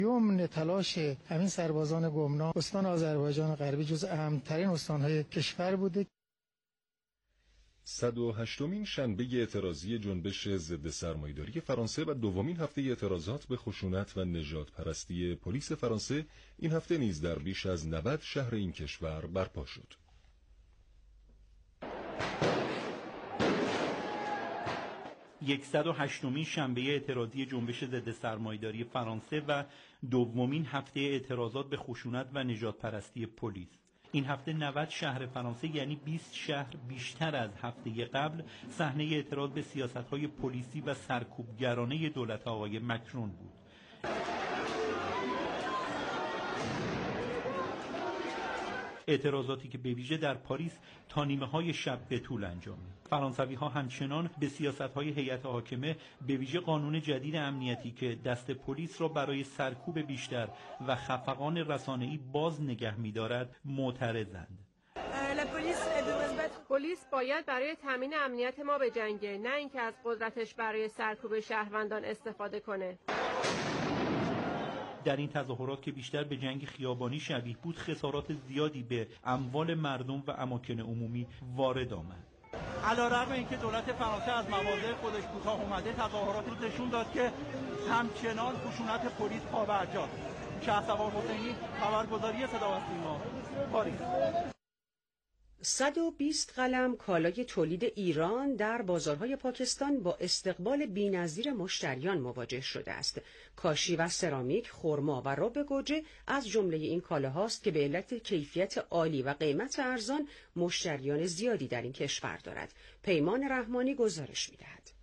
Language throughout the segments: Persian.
یمن تلاش همین سربازان گمنام استان آذربایجان غربی جز اهمترین استان‌های کشور بوده. 108مین شنبه اعتراضی جنبش ضد سرمایه‌داری فرانسه و دومین هفته اعتراضات به خشونت و نژاد پرستی پلیس فرانسه این هفته نیز در بیش از 90 شهر این کشور برپا شد. صد و هشتمین شنبه اعتراضی جنبش ضد سرمایه‌داری فرانسه و دومین هفته اعتراضات به خشونت و نژاد پرستی پلیس. این هفته 90 شهر فرانسه یعنی 20 شهر بیشتر از هفته قبل صحنه اعتراض به سیاست‌های پلیسی و سرکوبگرانه دولت آقای مکرون بود. اعتراضاتی که به ویژه در پاریس تا نیمه‌های شب به طول انجامید. فرانسوی‌ها همچنان به سیاست‌های هیئت حاکمه به ویژه قانون جدید امنیتی که دست پلیس را برای سرکوب بیشتر و خفقان رسانه‌ای باز نگه می‌دارد معترضند. پلیس باید برای تامین امنیت ما بجنگه، نه اینکه از قدرتش برای سرکوب شهروندان استفاده کنه. در این تظاهرات که بیشتر به جنگ خیابانی شبیه بود، خسارات زیادی به اموال مردم و اماکن عمومی وارد آمد. علیرغم اینکه دولت فرانسه از مواضع خودش کوتاه اومده، تظاهرات رو نشون داد که همچنان خشونت پلیس پابرجاست. شهسوار حسینی، خبرگزاری صدا و سیما، پاریس. 120 قلم کالای تولید ایران در بازارهای پاکستان با استقبال بی‌نظیر مشتریان مواجه شده است. کاشی و سرامیک، خرما و رب گوجه از جمله این کالاهاست که به علت کیفیت عالی و قیمت ارزان مشتریان زیادی در این کشور دارد. پیمان رحمانی گزارش می‌دهد.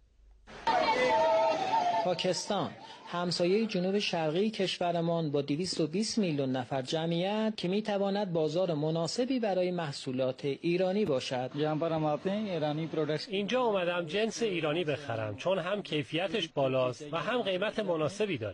پاکستان، همسایه جنوب شرقی کشورمان با 220 میلیون نفر جمعیت که میتواند بازار مناسبی برای محصولات ایرانی باشد. اینجا اومدم جنس ایرانی بخرم چون هم کیفیتش بالاست و هم قیمت مناسبی داره.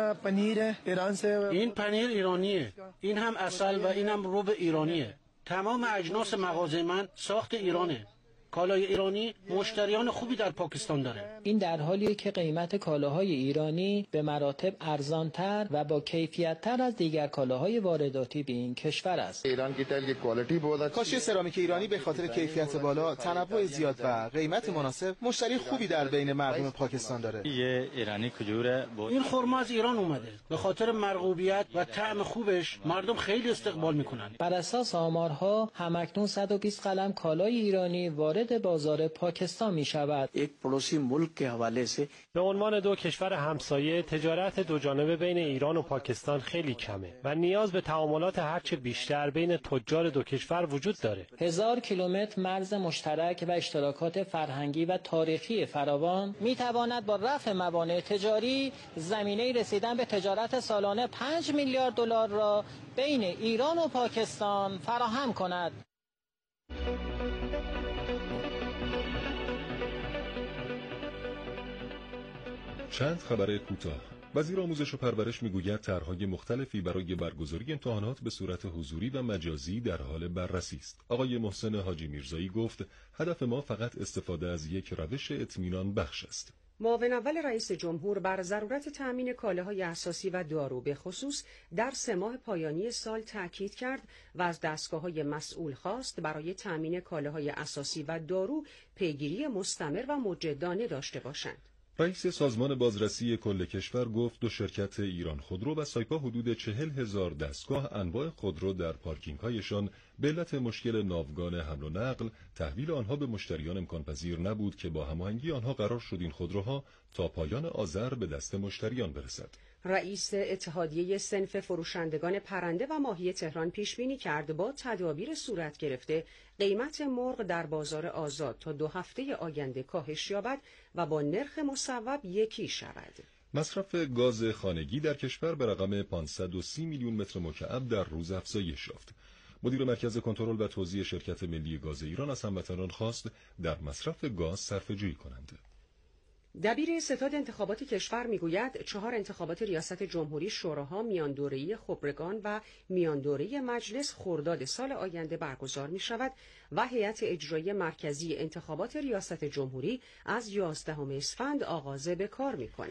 این پنیر ایرانیه، این هم عسل و این هم رب ایرانیه. تمام اجناس مغازه من ساخت ایرانه. کالای ایرانی مشتریان خوبی در پاکستان داره. این در حالیه که قیمت کالاهای ایرانی به مراتب ارزانتر و با کیفیت‌تر از دیگر کالاهای وارداتی به این کشور است. کاشی سرامیک ایرانی به خاطر کیفیت بالا، تنوع زیاد و قیمت مناسب مشتری خوبی در بین مردم پاکستان داره. این خرما از ایران اومده. به خاطر مرغوبیت و طعم خوبش مردم خیلی استقبال میکنن. بر اساس آمارها همکنون 120 قلم کالای ایرانی وارد بازار پاکستان می شود. به عنوان دو کشور همسایه تجارت دو جانبه بین ایران و پاکستان خیلی کمه و نیاز به تعاملات هرچه بیشتر بین تجار دو کشور وجود داره. 1000 کیلومتر مرز مشترک و اشتراکات فرهنگی و تاریخی فراوان می تواند با رفع موانع تجاری زمینه رسیدن به تجارت سالانه 5 میلیارد دلار را بین ایران و پاکستان فراهم کند. چند خبر کوتاه. وزیر آموزش و پرورش میگوید طرح‌های مختلفی برای برگزاری امتحانات به صورت حضوری و مجازی در حال بررسی است. آقای محسن حاجی میرزایی گفت هدف ما فقط استفاده از یک روش اطمینان بخش است. معاون اول رئیس جمهور بر ضرورت تأمین کالاهای اساسی و دارو به خصوص در 3 ماه پایانی سال تاکید کرد و از دستگاه‌های مسئول خواست برای تأمین کالاهای اساسی و دارو پیگیری مستمر و مجدانه داشته باشند. رئیس سازمان بازرسی کل کشور گفت 2 شرکت ایران خودرو و سایپا حدود 40,000 دستگاه انواع خودرو در پارکینگ‌هایشان به علت مشکل ناوگان حمل و نقل تحویل آنها به مشتریان امکان پذیر نبود که با هماهنگی آنها قرار شد این خودروها تا پایان آذر به دست مشتریان برسد. رئیس اتحادیه صنف فروشندگان پرنده و ماهی تهران پیش بینی کرد با تدابیر صورت گرفته قیمت مرغ در بازار آزاد تا 2 هفته آینده کاهش یابد و با نرخ مصوب یکی شود. مصرف گاز خانگی در کشور به رقم 530 میلیون متر مکعب در روز افزایش یافت. مدیر مرکز کنترل و توزیع شرکت ملی گاز ایران از هموطنان خواست در مصرف گاز صرفه‌جویی کنند. دبیر ستاد انتخابات کشور میگوید 4 انتخابات ریاست جمهوری، شوراها، میان دوره‌ای خبرگان و میان دوره‌ای مجلس خرداد سال آینده برگزار می شود و هیئت اجرایی مرکزی انتخابات ریاست جمهوری از 11 اسفند آغاز به کار می کند.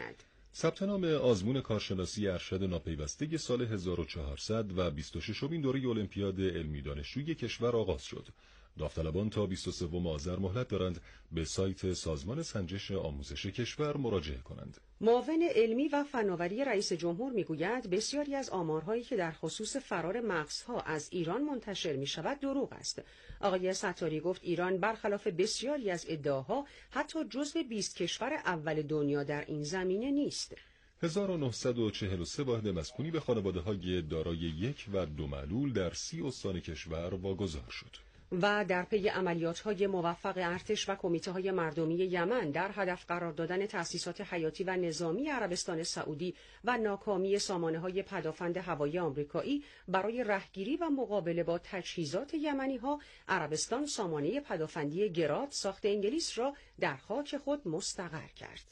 ثبت نام آزمون کارشناسی ارشد ناپیوسته سال 1400 و 26مین دوره المپیاد علمی دانشجویی کشور آغاز شد. داوطلبان تا 23 آذر مهلت دارند به سایت سازمان سنجش آموزش کشور مراجعه کنند. معاون علمی و فناوری رئیس جمهور میگوید بسیاری از آمارهایی که در خصوص فرار مغزها از ایران منتشر می شود دروغ است. آقای ستاری گفت ایران برخلاف بسیاری از ادعاها حتی جزو 20 کشور اول دنیا در این زمینه نیست. 1943 واحد مسکونی به خانواده‌های دارای 1 و 2 معلول در 30 استان کشور واگذار شد. و در پی عملیات‌های موفق ارتش و کمیته‌های مردمی یمن در هدف قرار دادن تأسیسات حیاتی و نظامی عربستان سعودی و ناکامی سامانه‌های پدافند هوایی آمریکایی برای رهگیری و مقابله با تجهیزات یمنی‌ها، عربستان سامانه پدافندی گراد ساخت انگلیس را در خاک خود مستقر کرد.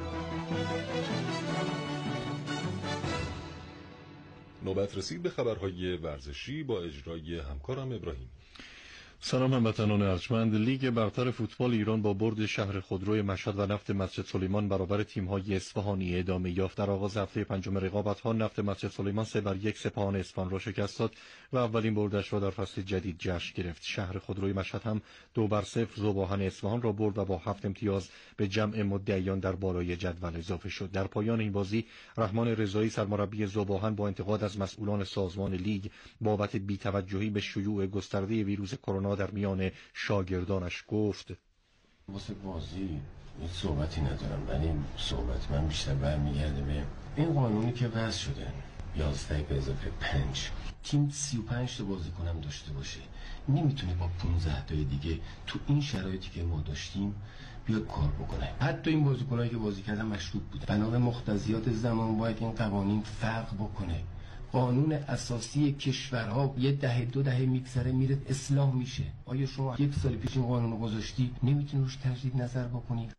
نوبت رسید به خبرهای ورزشی با اجرای همکارم ابراهیم. سلام هموطنان ارجمند. لیگ برتر فوتبال ایران با برد شهر خودروی مشهد و نفت مسجد سلیمان برابر تیم‌های اصفهانی ادامه یافت. در آغاز هفته پنجم رقابت‌ها نفت مسجد سلیمان 3-1 سپاهان اصفهان را شکست داد و اولین بردش را در فصل جدید جشن گرفت. شهر خودروی مشهد هم 2-0 ذوباهن اصفهان را برد و با 7 امتیاز به جمع مدعیان در بالای جدول اضافه شد. در پایان این بازی رحمان رضایی سرمربی ذوباهن با انتقاد از مسئولان سازمان لیگ بابت بی‌توجهی به شیوع گسترده ویروس کرونا در میان شاگردانش گفت: واسه بازی هیچ صحبتی ندارم، ولی صحبت من بیشتر برمیگرده به این قانونی که وضع شده 11 به اضافه 5 تیم 35 تا بازیکنم داشته باشه، نمیتونه با 15 تای دیگه تو این شرایطی که ما داشتیم بیاد کار بکنه. حتی این بازیکنایی که بازی کردن مشروط بود. بنا به مقتضیات زمان باید این قوانین فرق بکنه. قانون اساسی کشورها یه دهه 2 دهه میگذره میره اصلاح میشه. آیا شما 1 سال پیش این قانون گذاشتی نمیتونی روش تجدید نظر بکنی؟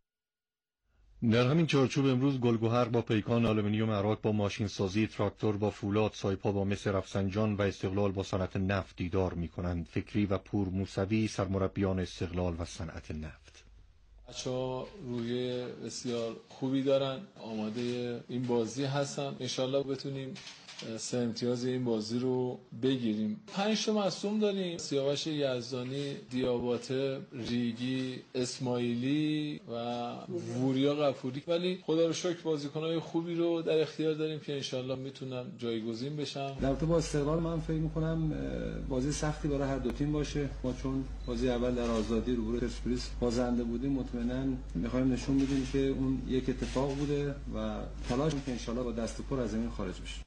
در همین چارچوب امروز گلگهر با پیکان، آلومینیوم عراق با ماشین سازی، تراکتور با فولاد، سایپا با مس رفسنجان و استقلال با صنعت نفت دیدار میکنند. فکری و پور موسوی سرمربیان استقلال و صنعت نفت. بچه‌ها روی بسیار خوبی دارن، آماده این بازی هستن. انشالله بتونیم 3 امتیاز این بازی رو بگیریم. 5 تا مصدوم داریم: سیاوش یزدانی، دیاباته، ریگی، اسماعیلی و وریا غفوری، ولی خدا رو شکر بازیکن‌های خوبی رو در اختیار داریم که انشالله میتونن جایگزین بشن. در رابطه با استقلال من فکر می‌کنم بازی سختی برای هر دو تیم باشه. ما چون بازی اول در آزادی روبروی پرسپولیس بازنده بودیم، مطمئناً می‌خوایم نشون بدیم که اون یک اتفاق بوده و تلاش که انشالله با دست پر از زمین خارج بشه.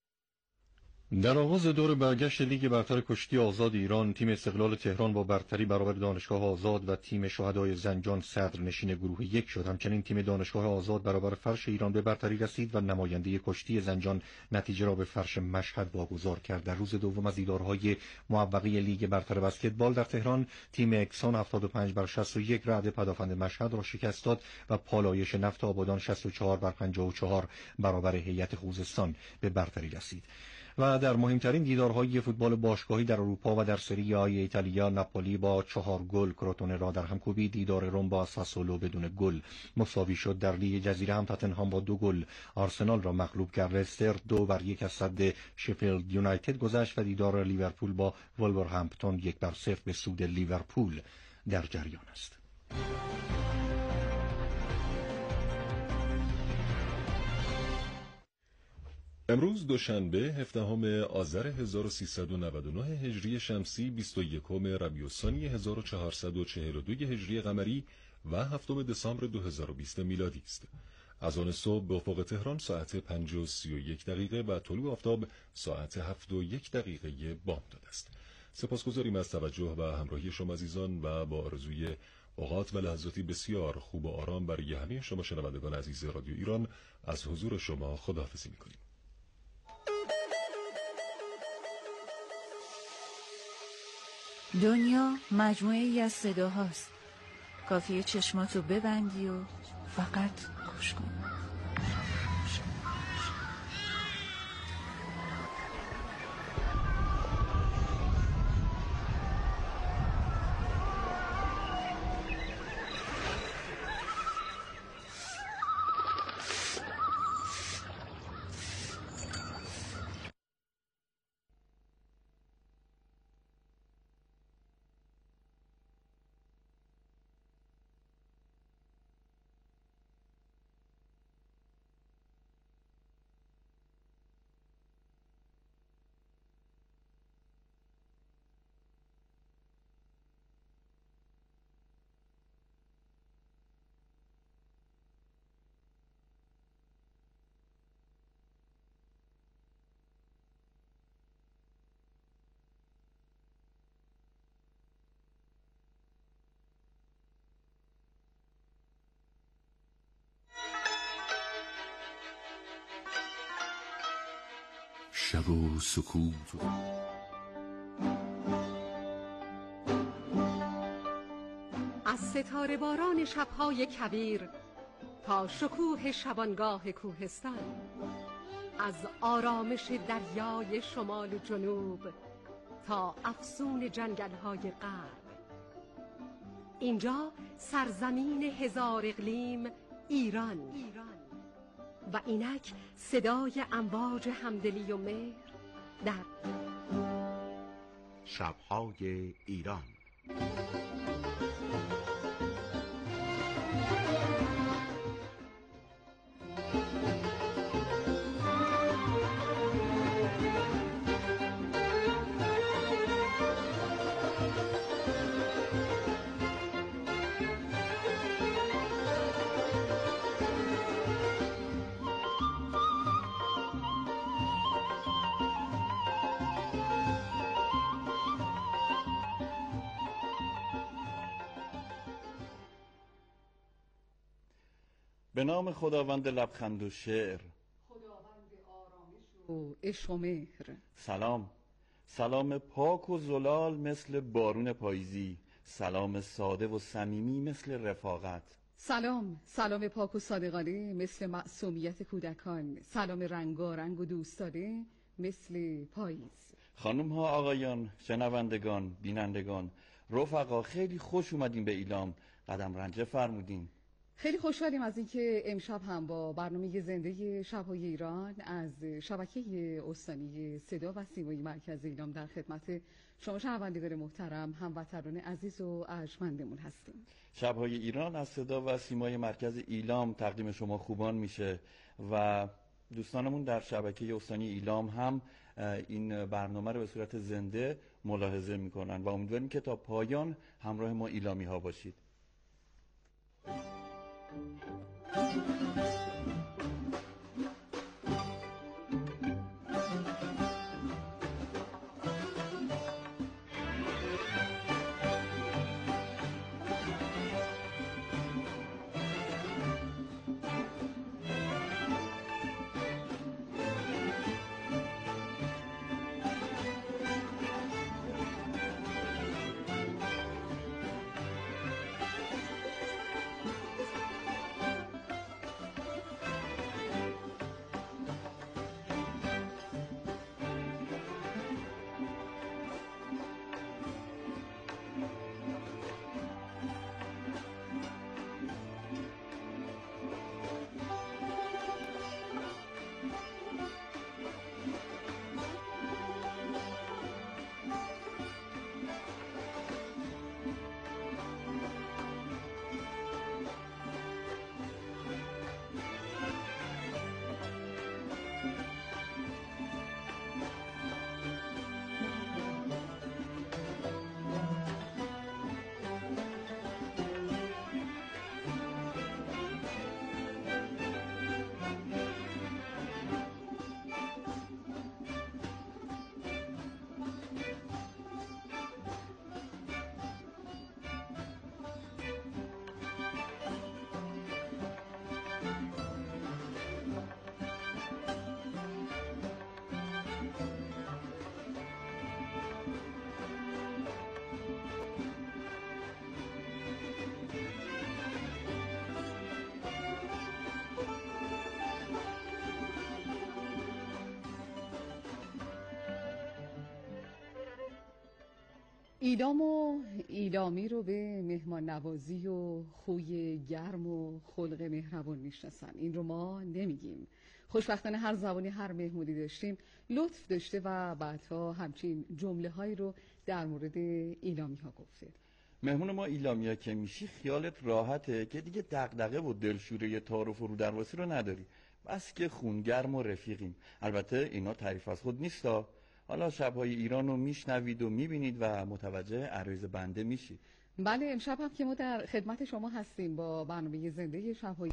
در آغاز دور برگشت لیگ برتر کشتی آزاد ایران، تیم استقلال تهران با برتری برابر دانشگاه آزاد و تیم شهدای زنجان صدرنشین گروه 1 شد. همچنین تیم دانشگاه آزاد برابر فرش ایران به برتری رسید و نماینده کشتی زنجان نتیجه را به فرش مشهد واگذار کرد. در روز دوم از دیدارهای موفقی لیگ برتر بسکتبال در تهران، تیم اکسان 75-61 رعد پدافند مشهد را شکست داد و پالایش نفت آبادان 64-54 برابر هیئت خوزستان به برتری رسید. و در مهمترین دیدارهای فوتبال باشگاهی در اروپا و در سری آ ایتالیا، ناپولی با 4 گل کروتونه را در هم کوبید. دیدار روم با ساسولو بدون گل مساوی شد. در لیگ جزیره هم تاتنهام با 2 گل آرسنال را مغلوب کرد. لستر 2-1 از صد شفیلد یونایتد گذشت و دیدار لیورپول با ولورهمپتون 1-0 به سود لیورپول در جریان است. امروز دوشنبه 17 آذر 1399 هجری شمسی، 21 ربیع الثانی 1442 هجری قمری و 7 دسامبر 2020 میلادی است. از آن صبح به افق تهران ساعت 5:31 و طلوع آفتاب ساعت 7:01 بامداد است. سپاسگزاریم از توجه و همراهی شما عزیزان و با آرزوی اوقات و لحظاتی بسیار خوب و آرام برای همه شما شنوندگان عزیز رادیو ایران از حضور شما خداحافظی می‌کنیم. دنیا مجموعه ای از صداهاست. کافیه چشماتو ببندی و فقط گوش کن. شب و سکوت. از ستاره باران شب‌های کویر تا شکوه شبانگاه کوهستان، از آرامش دریای شمال و جنوب تا افسون جنگل‌های غرب، اینجا سرزمین هزار اقلیم ایران و اینک صدای امواج همدلی و مهر در شب‌های ایران. به نام خداوند لبخند و شعر، خداوند آرامش و عشق و مهر. سلام پاک و زلال مثل بارون پاییزی، سلام ساده و صمیمی مثل رفاقت. سلام پاک و صادقانه مثل معصومیت کودکان، سلام رنگارنگ و دوستانه مثل پاییز. خانم ها، آقایان، شنوندگان، بینندگان، رفقا، خیلی خوش اومدین به ایلام، قدم رنجه فرمودین. خیلی خوشحالیم از اینکه امشب هم با برنامه زنده شب‌های ایران از شبکه استانی صدا و سیمای مرکز ایلام در خدمت شما شنوندگان محترم، هموطنان عزیز و ارجمندمون هستیم. شب‌های ایران از صدا و سیمای مرکز ایلام تقدیم شما خوبان میشه و دوستانمون در شبکه استانی ایلام هم این برنامه رو به صورت زنده ملاحظه میکنن و امیدواریم که تا پایان همراه ما ایلامی ها باشید. ایلام و ایلامی رو به مهمان نوازی و خوی گرم و خلق مهربان میشناسن. این رو ما نمیگیم. خوشبختانه هر زبانی هر مهمونی داشتیم لطف داشته و بعدها همچین جمله هایی رو در مورد ایلامی ها گفته. مهمون ما ایلامیا که میشی خیالت راحته که دیگه دغدغه و دلشوره تعارف و رودرواسی رو نداری، بس که خونگرم و رفیقیم. البته اینا تعریف از خود نیستا. حالا شب‌های ایران رو میشنوید و میبینید و متوجه عرایض بنده میشید. بله، امشب هم که ما در خدمت شما هستیم با برنامه زنده شب‌های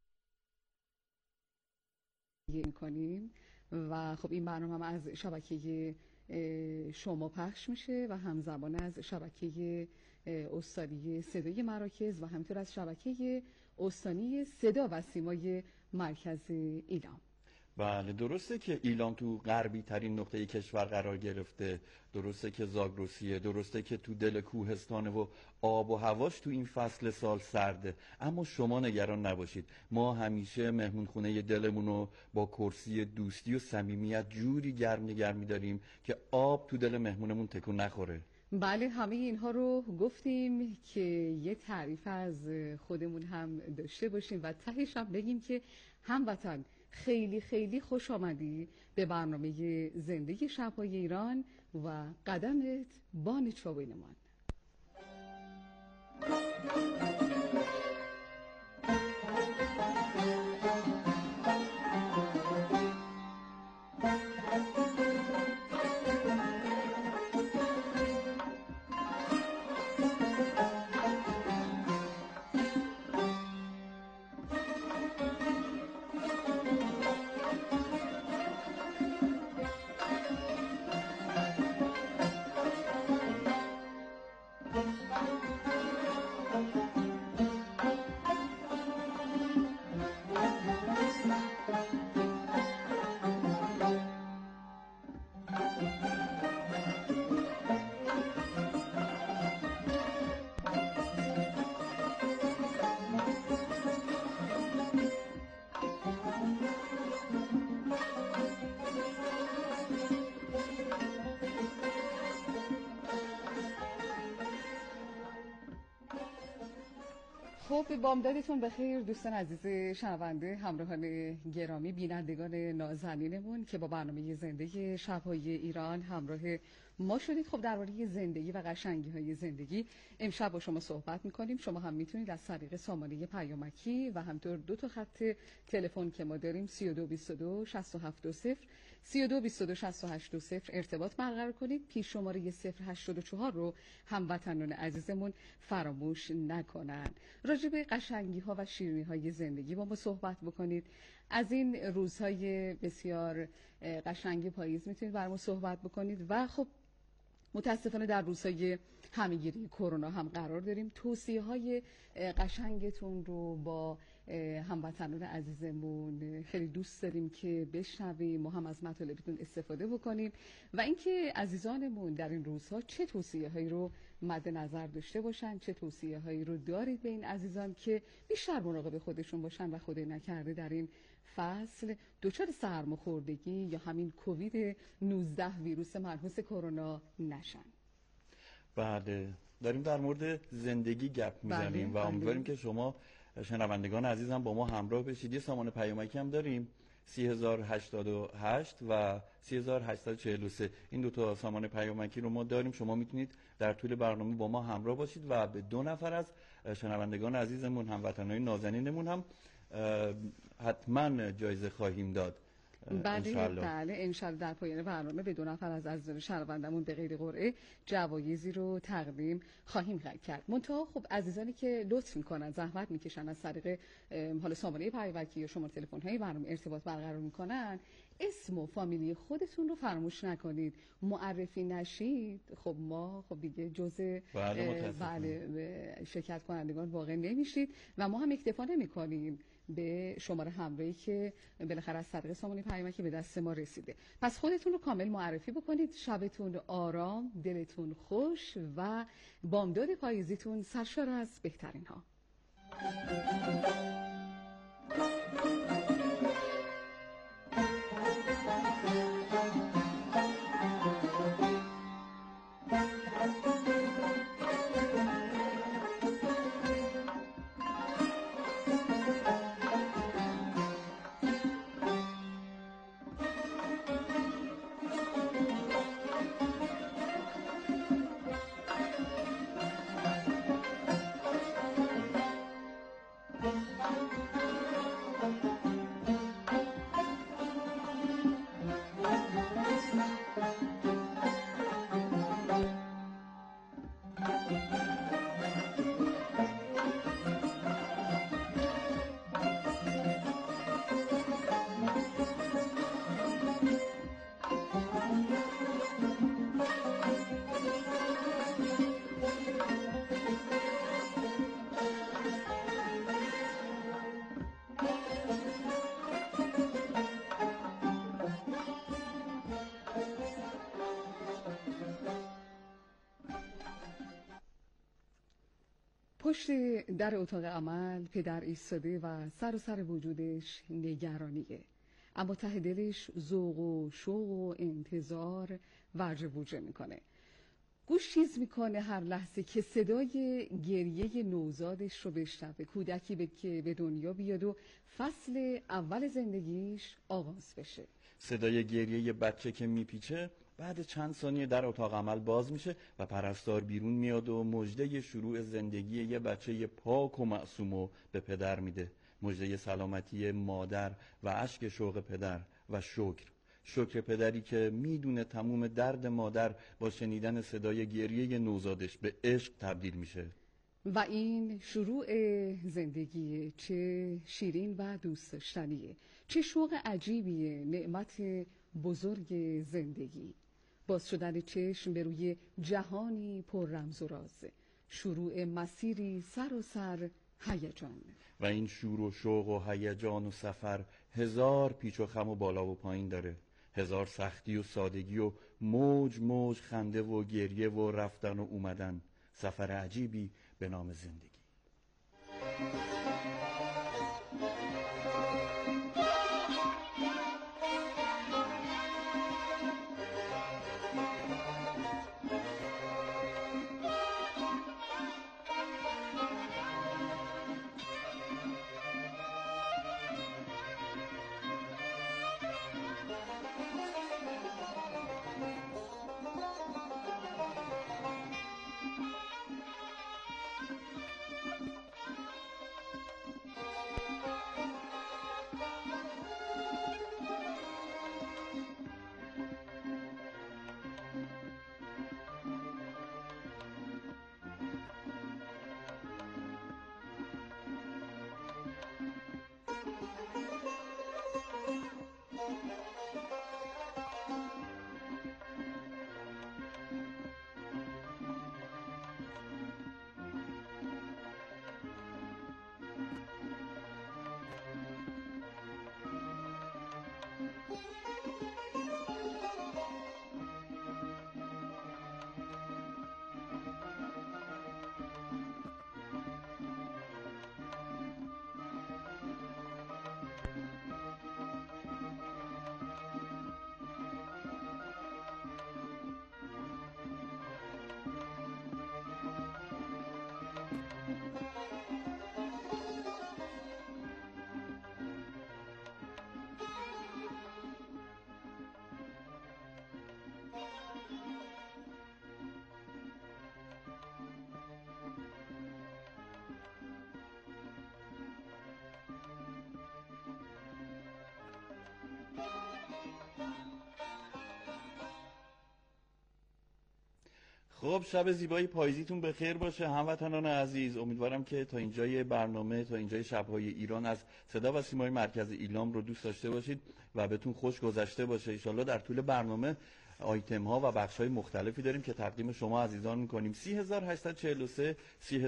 می‌کنیم و خب این برنامه هم از شبکه شما پخش میشه و همزمان از شبکه استانی صدای مراکز و همینطور از شبکه استانی صدا و سیمای مرکز ایلام. بله درسته که ایلام تو غربی ترین نقطه کشور قرار گرفته، درسته که زاگرسیه، درسته که تو دل کوهستانه و آب و هواش تو این فصل سال سرده، اما شما نگران نباشید، ما همیشه مهمون خونه دلمون رو با کرسی دوستی و صمیمیت جوری گرم می‌داریم که آب تو دل مهمونمون تکون نخوره. بله همه اینها رو گفتیم که یه تعریف از خودمون هم داشته باشیم و تهش هم بگیم که هموطن خیلی خیلی خوش آمدی به برنامه زندگی شب‌های ایران و قدمت بان چوبینمان. خب بامدادتون بخیر دوستان عزیز شنونده، همراهان گرامی، بینندگان نازنینمون که با برنامه زندگی شب‌های ایران همراه ما شدید. خب درباره زندگی و قشنگی‌های زندگی امشب با شما صحبت می‌کنیم. شما هم میتونید از طریق سامانه پیامکی و همطور دو تا خط تلفن که ما داریم 3222 670 3222 680 ارتباط برقرار کنید. پیش شماره 084 رو هموطنان عزیزمون فراموش نکنن. راجع به قشنگی‌ها و شیرینی‌های زندگی با ما صحبت بکنید. از این روزهای بسیار قشنگ پاییز میتونید برامون صحبت بکنید و خب متاسفانه در روزهای همه‌گیری کرونا هم قرار داریم. توصیه‌های قشنگتون رو با هموطنان عزیزمون خیلی دوست داریم که بشنویم، ما هم از مطالبتون استفاده بکنیم و اینکه عزیزانمون در این روزها چه توصیه‌هایی رو مد نظر داشته باشن، چه توصیه‌هایی رو دارید به این عزیزان که بیشتر مراقب خودشون باشن و خدای نکرده در این فصل دچار سرماخوردگی یا همین کووید 19 ویروس منحوس کرونا نشن. بله داریم در مورد زندگی گپ میزنیم و امیدواریم که شما شنوندگان عزیزم با ما همراه بشید. یه سامان پیامکی هم داریم 3088 و 3843. این دو تا سامان پیامکی رو ما داریم. شما میتونید در طول برنامه با ما همراه باشید و به 2 نفر از شنوندگان عزیزمون، هموطنان نازنینمون هم حتما جایزه خواهیم داد. بله انشالله در پایان برنامه به 2 نفر از عزیزان شنوندمون به غیر قرعه جوایزی رو تقدیم خواهیم کرد. منتها خب عزیزانی که لطف میکنن، زحمت میکشن، از طریق حالا سامانه پیامکی یا شماره تلفن های برنامه ارتباط برقرار میکنن، اسم و فامیلی خودتون رو فراموش نکنید. معرفی نشید خب ما خب دیگه جزء شرکت کنندگان واقع نمیشید و ما هم اکتفا نمیکنیم به شماره همراهی که بالاخره از طریق سامانه پیامکی به دست ما رسیده. پس خودتون رو کامل معرفی بکنید. شبتون آرام، دلتون خوش و بامداد پاییزیتون سرشار از بهترین ها. پشت در اتاق عمل پدر ایستاده و سر وجودش نگرانیه، اما ته دلش ذوق و شوق و انتظار ورجه بوجه میکنه. گوش تیز میکنه هر لحظه که صدای گریه نوزادش رو بشنوه، کودکی که به دنیا بیاد و فصل اول زندگیش آغاز بشه. صدای گریه بچه که میپیچه، بعد چند ثانیه در اتاق عمل باز میشه و پرستار بیرون میاد و مژده شروع زندگی یه بچه پاک و معصومو به پدر میده. مژده سلامتی مادر و اشک شوق پدر و شکر پدری که میدونه تموم درد مادر با شنیدن صدای گریه نوزادش به عشق تبدیل میشه. و این شروع زندگی چه شیرین و دوست داشتنیه، چه شوق عجیبیه، نعمت بزرگ زندگی، باز شدن چشم به روی جهانی پر رمز و راز، شروع مسیری سر هیجان. و این شور و شوق و هیجان و سفر هزار پیچ و خم و بالا و پایین داره، هزار سختی و سادگی و موج خنده و گریه و رفتن و اومدن، سفر عجیبی به نام زندگی. خب شب زیبای پاییزیتون بخیر باشه هموطنان عزیز. امیدوارم که تا اینجای برنامه، تا اینجای شب‌های ایران از صدا و سیمای مرکز ایلام رو دوست داشته باشید و بهتون خوش گذشته باشه. ان شاءالله در طول برنامه آیتم ها و بخش های مختلفی داریم که تقدیم شما عزیزان میکنیم. 3843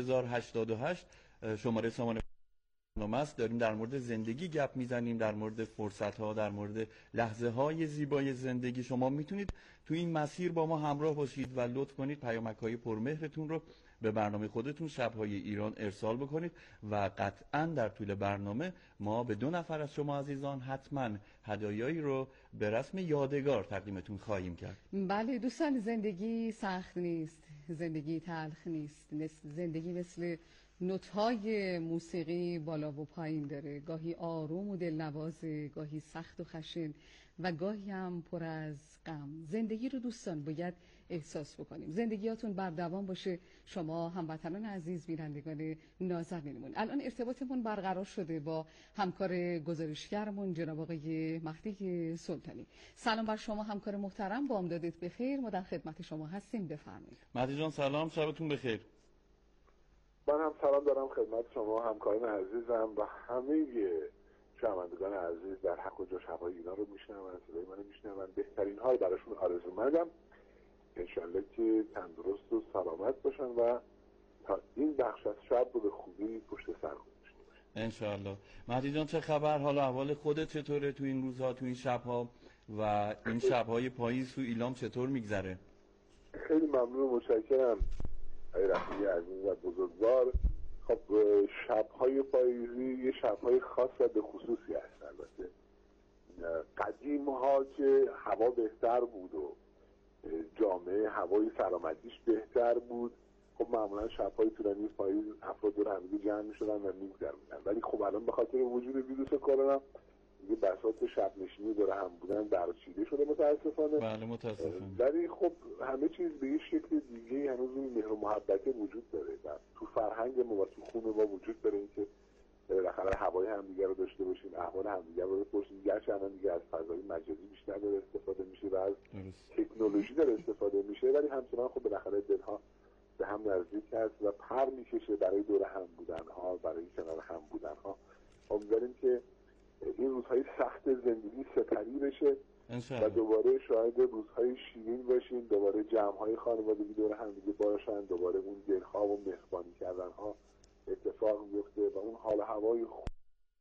3088 شماره سامان برنامه است. داریم در مورد زندگی گپ میزنیم، در مورد فرصت ها، در مورد لحظه های زیبای زندگی. شما میتونید تو این مسیر با ما همراه باشید و لطف کنید پیامک های پرمهرتون رو به برنامه خودتون شب‌های ایران ارسال بکنید و قطعاً در طول برنامه ما به 2 نفر از شما عزیزان حتما هدایایی رو به رسم یادگار تقدیمتون خواهیم کرد. بله دوستان، زندگی سخت نیست، زندگی تلخ نیست، زندگی مثل نوت‌های موسیقی بالا و پایین داره، گاهی آروم و دلنوازه، گاهی سخت و خشن و گاهی هم پر از غم. زندگی رو دوستان باید احساس بکنیم. زندگیاتون بردوام باشه شما هموطنان عزیز، بینندگان نازنینمون. الان ارتباطمون برقرار شده با همکار گزارشگرمون جناب آقای مهدی سلطانی. سلام بر شما همکار محترم، بامدادت بخیر، ما در خدمت شما هستیم، بفرمایید. مهدی جان سلام، شبتون بخیر. من هم سلام دارم خدمت شما همکاران عزیزم و همه شنوندگان عزیز در هر کجا شب‌های ایران رو میشنون، صدای منو میشنون. بهترین ها رو براشون آرزومندم، انشالله که تندرست و سلامت باشن و تا این بخش از شب رو به خوبی پشت سر گذاشته باشن انشالله. مهدی جان چه خبر؟ حالا احوال خودت چطوره تو این روزها، تو این شب‌ها و این شب‌های پاییز تو ایلام چطور میگذره؟ خیلی ممنون و متشکرم آقای رفیعی عزیز و بزرگوار. خب شب‌های پاییزی یه شب‌های خاص و به خصوصی هست. البته قدیم ها که هوا بهتر بود و جامعه هوای سلامتیش بهتر بود، خب معمولا شب‌های طولانی پاییز افراد دور هم جمع می‌شدن و می‌گذروندن. ولی خب الان به خاطر وجود ویروس کرونا دیگه بساط شب نشینی دور هم بودن برچیده شده متاسفانه. بله متاسفانه. ولی خب همه چیز به یه شکل دیگه هنوز این مهر و محبت وجود داره و تو فرهنگ ما و تو خون ما وجود داره اینکه بالاخره هوای همدیگه رو داشته باشیم، احوال همدیگه رو بپرسیم. گرچه الان دیگه از فضای مجازی بیشتر داره استفاده میشه و از تکنولوژی داره استفاده میشه، ولی همچنان خب بالاخره دلها به هم نزدیک هست و پر میکشه برای دور هم بودن ها، برای کنار هم بودن ها. امیدواریم که این روزهای سخت زندگی سپری بشه و دوباره شاهد روزهای شیرین باشیم، دوباره جمع‌های خانوادگی دور هم دیگه باشن، دوباره اون دلها و مهربانی کردن ها اتفاق میفته و اون حال هوای خوب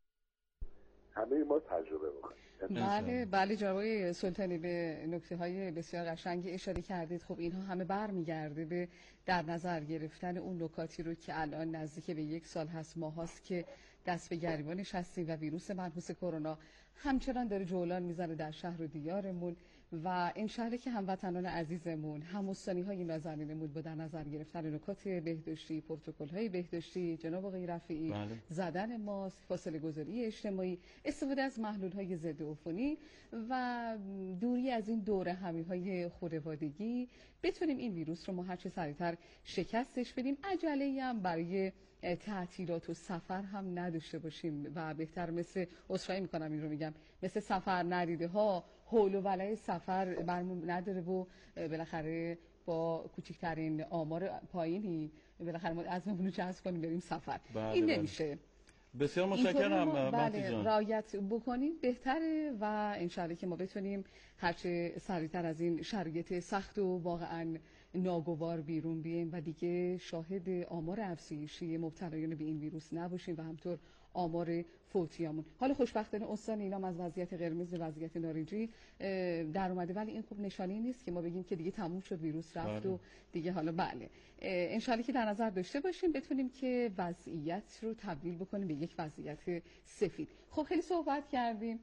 همه ما تجربه بکنیم. بله جناب سلطانی به نکته‌های بسیار قشنگی اشاره کردید. خب اینها همه برمیگرده به در نظر گرفتن اون نکاتی رو که الان نزدیک به 1 سال هست، ماه هاست که دست به گریبانش هستیم و ویروس منحوس کرونا همچنان داره جولان میزنه در شهر و دیارمون و این شهری که هموطنان عزیزمون، هم‌استانی‌های نازنینمون با در نظر گرفتن نکات بهداشتی، پروتکل‌های بهداشتی، جناب آقای رفیعی، زدن ماسک، فاصله گذاری اجتماعی، استفاده از محلول‌های ضد عفونی و دوری از این دوره همی‌های خانوادگی بتونیم این ویروس رو ما هرچه سریعتر شکستش بدیم. عجله‌ای هم برای تعطیلات و سفر هم نداشته باشیم و بهتر مثل عذرخواهی میکنم این رو میگم، مثل سفر ندیده ها حول و ولای سفر برمون نداره و بالاخره با کوچکترین آمار پایینی بالاخره ما عزممون رو جذب کنیم بریم سفر. این نمیشه. بسیار متشکرم مهدی جان. رعایت بکنیم بهتره و انشالله که ما بتونیم هرچه سریعتر از این شرایط سخت و واقعا ناگوار بیرون بیاییم و دیگه شاهد آمار افزایشی مبتلایان به این ویروس نباشیم و همطور آمار فوتیامون. حالا خوشبختانه استان ایلام از وضعیت قرمز به وضعیت نارنجی در اومده، ولی این خوب نشانه نیست که ما بگیم که دیگه تموم شد ویروس رفت و دیگه حالا انشالله که در نظر داشته باشیم بتونیم که وضعیت رو تبدیل بکنیم به یک وضعیت سفید. خب خیلی صحبت کردیم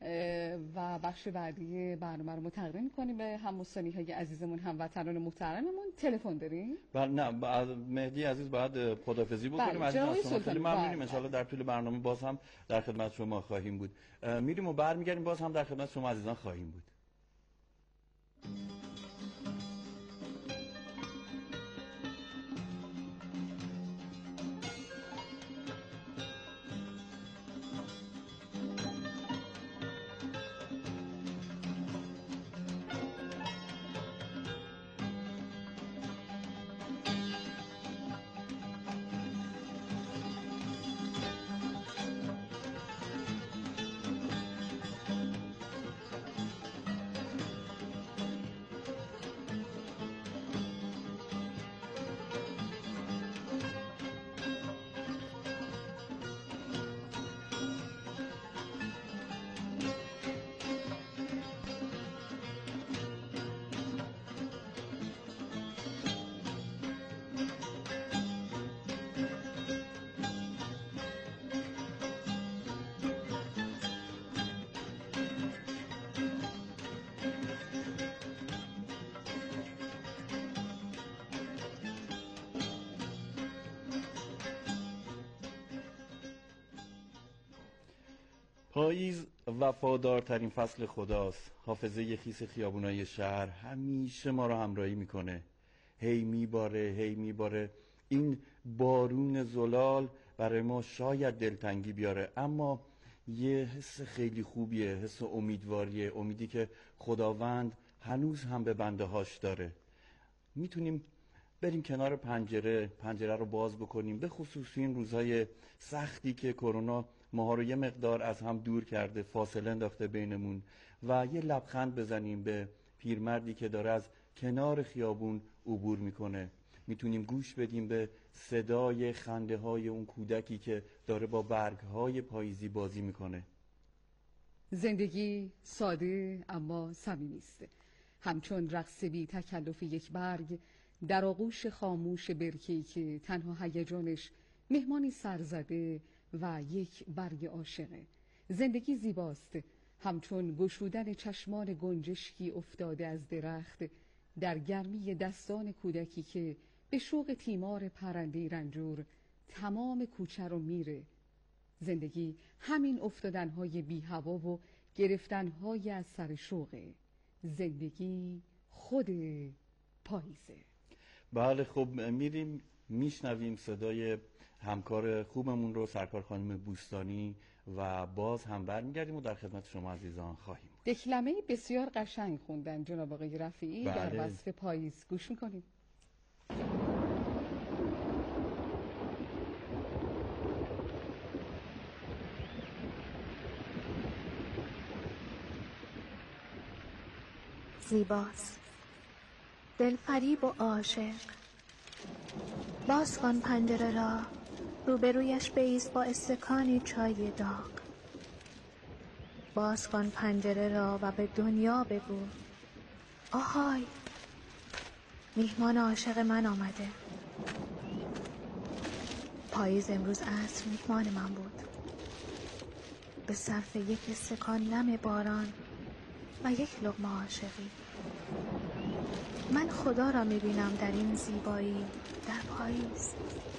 و بخش بعدی برنامه رو تقدیم می‌کنیم به هم‌استانی‌های عزیزمون، هموطنان محترممون. تلفن داریم؟ نه مهدی عزیز باید خداحافظی بکنیم. عزیزان خیلی ممنونیم. ان شاءالله در طول برنامه باز هم در خدمت شما خواهیم بود. میریم و برمیگردیم باز هم در خدمت شما عزیزان خواهیم بود. پاییز وفادارترین فصل خداست. حافظه خیس خیابونای شهر همیشه ما رو همراهی میکنه. هی میباره این بارون زلال برای ما شاید دلتنگی بیاره، اما یه حس خیلی خوبیه، حس امیدواریه، امیدی که خداوند هنوز هم به بنده هاش داره. میتونیم بریم کنار پنجره رو باز بکنیم، به خصوص این روزهای سختی که کرونا ماها رو یه مقدار از هم دور کرده، فاصله انداخته بینمون، و یه لبخند بزنیم به پیرمردی که داره از کنار خیابون عبور میکنه. میتونیم گوش بدیم به صدای خنده های اون کودکی که داره با برگ های پاییزی بازی میکنه. زندگی ساده اما صمیمی است. همچون رقص بی تکلف یک برگ در آغوش خاموش برکه‌ای که تنها هیجانش مهمانی سرزده و یک برگ عاشقه. زندگی زیباست، همچون گشودن چشمان گنجشکی افتاده از درخت در گرمی دستان کودکی که به شوق تیمار پرنده رنجور تمام کوچه رو میره. زندگی همین افتادنهای بی هوا و گرفتنهای از سر شوقه. زندگی خود پاییزه. بله، خب میریم میشنویم صدای همکار خوبمون رو، سرکار خانم بوستانی، و باز هم برمیگردیم و در خدمت شما عزیزان خواهیم بود. دکلمه بسیار قشنگ خوندن جناب آقای رفیعی در وصف پاییز. گوش میکنیم. زیباست، دلفریب و عاشق. باز کن پنجره را، روبرویش بایست با استکانی چای داغ. باز کن پنجره را و به دنیا بگو آهای، میهمان عاشق من آمده. پاییز امروز عصر میهمان من بود. به صرف یک استکان لم باران و یک لقمه عاشقی. من خدا را میبینم در این زیبایی، در پاییز.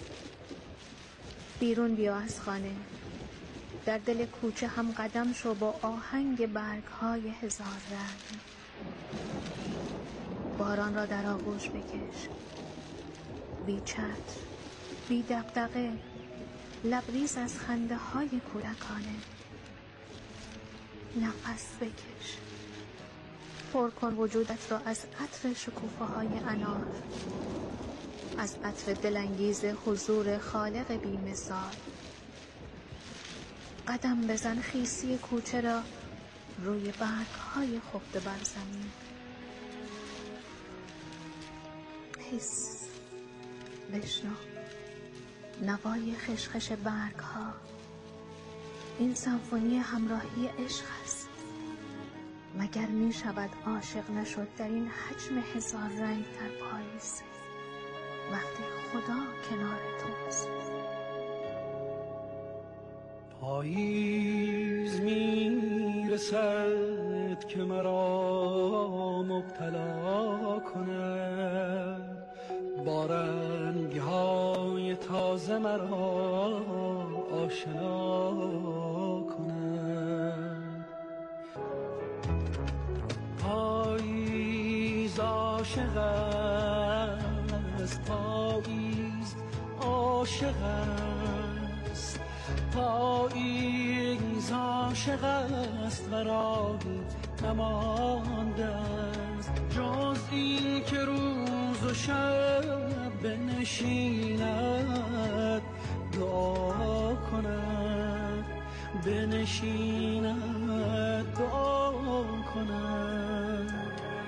بیرون بیا از خانه، در دل کوچه هم قدم شو با آهنگ برگ‌های هزار رنگ. باران را در آغوش بکش، بی چتر، بی دغدغه، لبریز از خنده‌های کودکانه. نفس بکش، پر کن وجودت را از عطر شکوفه‌های انار، از عطر دلانگیز حضور خالق بی‌مثال. قدم بزن خیسی کوچه را روی برگ‌های خفته بر زمین. حس، بشنو نوای خشخش برگ‌ها. این سمفونی همراهی عشق است. مگر می شود عاشق نشد در این حجم هزار رنگ در پاییز، وقتی خدا کنار توست؟ پاییز می رسد که مرا مبتلا کند، با رنگ‌های تازه مرا آشنا کند. پاییز عاشق است، پاییز عاشق است، پاییز عاشق است و راهی نمانده است جز این که روز و شب بنشیند دعا کند، بنشیند دعا کند.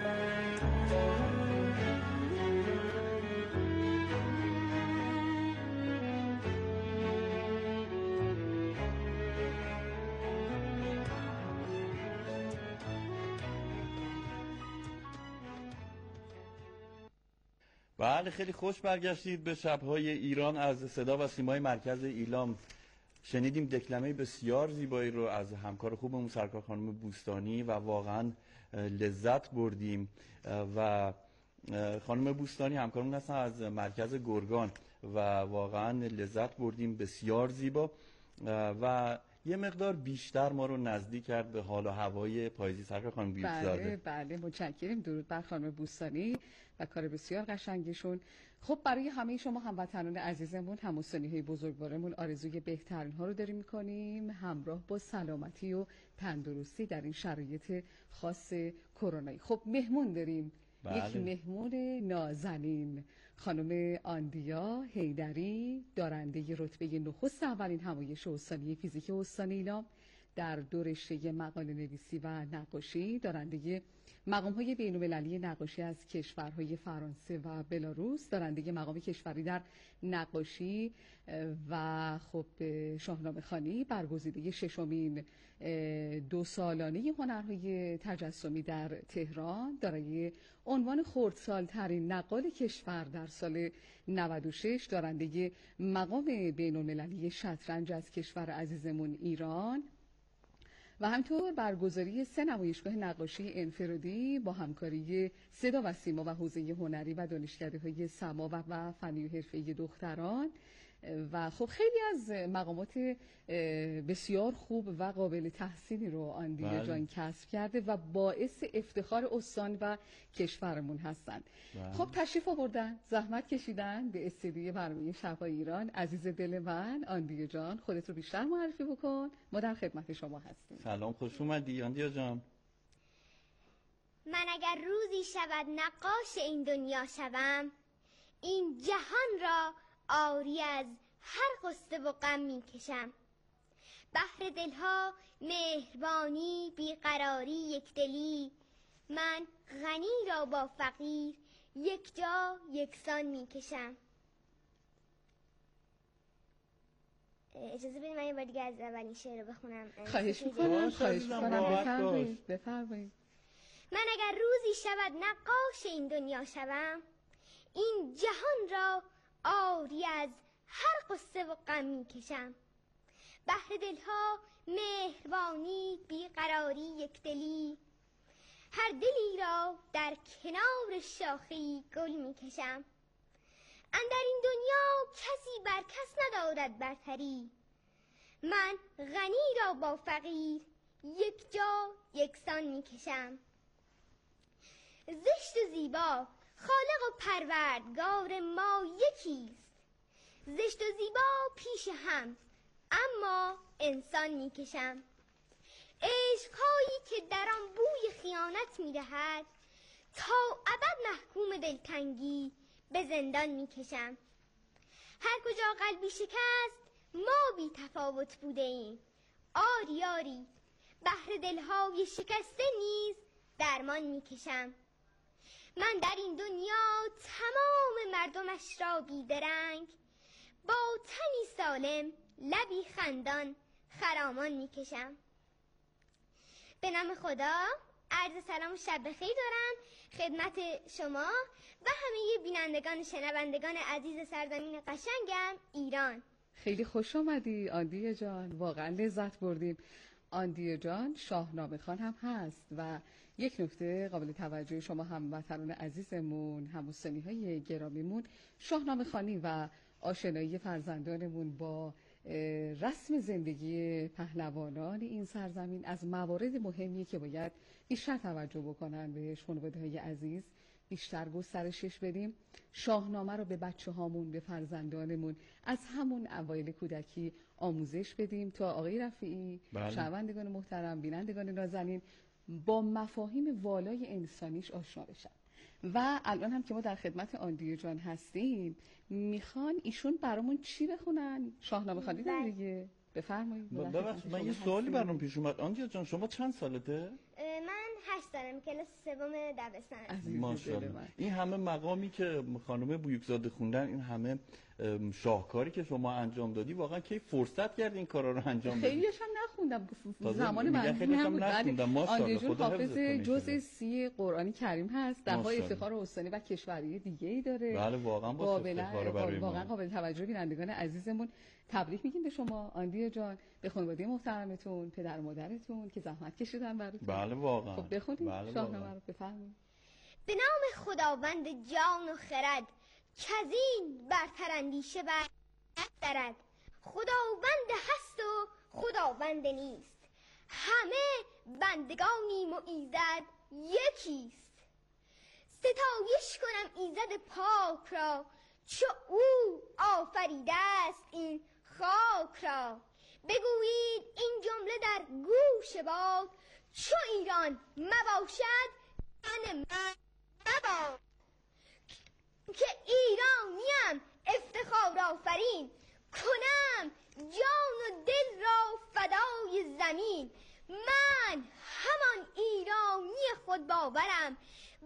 بله، خیلی خوش برگشتید به شب‌های ایران. از صدا و سیمای مرکز ایلام شنیدیم دکلمه بسیار زیبایی رو از همکار خوبمون سرکار خانم بوستانی و واقعا لذت بردیم. و خانم بوستانی همکارمون هستن از مرکز گرگان و واقعا لذت بردیم، بسیار زیبا و یه مقدار بیشتر ما رو نزدیک کرد به حال و هوای پاییزی. سرکار خانم بیرزاده. بله متشکرم. درود بر خانم بوستانی و کار بسیار قشنگشون. خب برای همه شما هموطنان عزیزمون، هموسنی‌های بزرگوارمون آرزوی بهترین ها رو داریم میکنیم، همراه با سلامتی و تندرستی در این شرایط خاص کرونایی. خب مهمون داریم. بله. یک مهمون نازنین، خانم آندیا حیدری، دارنده رتبه نخست اولین همایش استانی فیزیک استان ایلام در دو رشته مقاله نویسی و نقاشی، دارنده مقام‌های بین‌المللی نقاشی از کشورهای فرانسه و بلاروس دارنده مقام کشوری در نقاشی و خب شاهنامه خوانی برگزیده ششمین 2 سالانه هنرهای تجسمی در تهران دارای عنوان خردسال‌ترین نقال کشور در سال 96 دارنده مقام بین‌المللی شطرنج از کشور عزیزمون ایران و همینطور برگزاری 3 نمایشگاه نقاشی انفرادی با همکاری صدا و سیما و حوزه هنری و دانشکده‌های سما و فنی و حرفه‌ای دختران و خب خیلی از مقامات بسیار خوب و قابل تحسینی رو آندیه جان کسب کرده و باعث افتخار استان و کشورمون هستن. خب تشریف آوردن، زحمت کشیدن به استودیوی برنامه شب‌های ایران. عزیز دل من آندیه جان، خودت رو بیشتر معرفی بکن، ما در خدمت شما هستیم. سلام، خوش اومدی آندیه جان. من اگر روزی شود نقاش این دنیا شوم، این جهان را آری از هر غصه و غم می کشم. بحر دلها مهربانی بیقراری یکدلی، من غنی را با فقیر یک جا یکسان می کشم. اجازه بدید من یه بار دیگه از اولین شعر رو بخونم. خواهش میکنم بفرمایید. من اگر روزی شود نقاش این دنیا شوم، این جهان را آری از هر قصه و غم می کشم. بحر دلها مهربانی بیقراری یکدلی، هر دلی را در کنار شاخه‌ای گل می کشم. اندر این دنیا کسی بر کس ندارد برتری، من غنی را با فقیر یک جا یکسان می کشم. زشت و زیبا خالق و پروردگار ما یکیست، زشت و زیبا پیش هم اما انسان می کشم. عشقهایی که در آن بوی خیانت می دهد، تا ابد محکوم دلتنگی به زندان می کشم. هر کجا قلبی شکست ما بی تفاوت بوده ایم، آری آری بحر دلهای شکسته نیز درمان می کشم. من در این دنیا تمام مردمش را بیدرنگ، با تنی سالم لبی خندان خرامان می کشم. به نام خدا عرض سلام و شب بخیر دارم خدمت شما و همه بینندگان شنوندگان عزیز سرزمین قشنگم ایران. خیلی خوش آمدی آندیه جان، واقعا لذت بردیم. آندیه جان شاهنامه خوان هم هست و یک نکته قابل توجه شما هموطنان عزیزمون، هم‌السنی‌های گرامیمون، شاهنامه خوانی و آشنایی فرزندانمون با رسم زندگی پهلوانان این سرزمین از موارد مهمیه که باید بیشتر توجه بکنن بهش. خانواده‌های عزیز بیشتر گسترشش بدیم. شاهنامه رو به بچه هامون، به فرزندانمون از همون اوایل کودکی آموزش بدیم تا آقای رفیعی، شنوندگان محترم، بینندگان نازنین با مفاهیم والای انسانیش آشنا بشن. و الان هم که ما در خدمت آندیه جان هستیم، میخوان ایشون برامون چی بخونن؟ شاهنامه خوانی دارن دیگه، بفرمایید. ببخشید من یه سوالی برام پیش اومد. آندیه جان شما چند سالته؟ من 8 سالم، کلاس 3 دبستان. ماشاءالله. این همه مقامی که خانم بویکزاده خوندن، این همه شاهکاری که شما انجام دادی، واقعا کی فرصت کردی این کارا رو انجام بدی؟ خیلیش هم نخوندم، زمان من نبود. آندیه جان حافظ جزء 30 قرآن کریم هست، ده‌ها افتخار استانی و کشوری دیگه‌ای داره. بله واقعا با افتخار برای ما. واقعا قابل توجه بینندگان عزیزمون. تبریک میگیم به شما آندیه جان، به خانواده محترمتون، پدر و مادرتون که زحمت کشیدن براتون. بله واقعا. خب بخونید شاهنامه رو، بفرمایید. به نام خداوند جان و خرد، کزین برتر اندیشه بر درد. خداوند هست و خداوند نیست، همه بندگانیم و ایزد یکیست. ستایش کنم ایزد پاک را، چو او آفریده است این خاک را. بگویید این جمله در گوش باد، چو ایران مباشد من مباد. که ایرانیم افتخار آفرین، کنم جان و دل را فدای زمین. من همان ایرانی خود باورم،